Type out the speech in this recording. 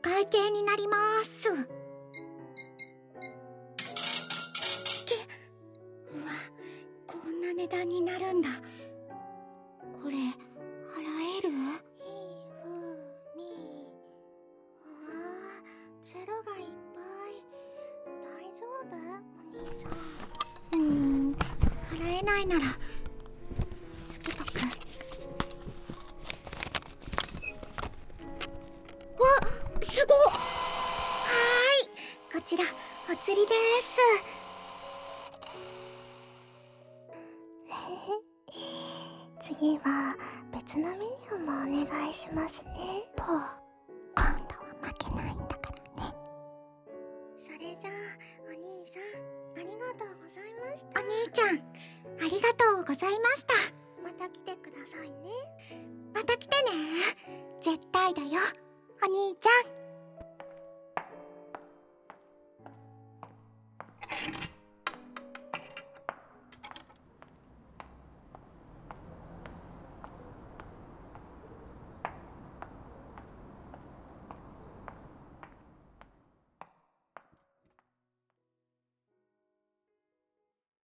会計になります。うわ、こんな値段になるんだ。これ払える？ゼロがいっぱい。大丈夫？お兄さん。払えないならつけとく。わ、すごっ。こちらお釣りです。次は別のメニューもお願いしますね。今度は負けないんだからね。それじゃあお兄さん、ありがとうございました。お兄ちゃん、ありがとうございました。また来てくださいね。また来てね。絶対だよ、お兄ちゃん。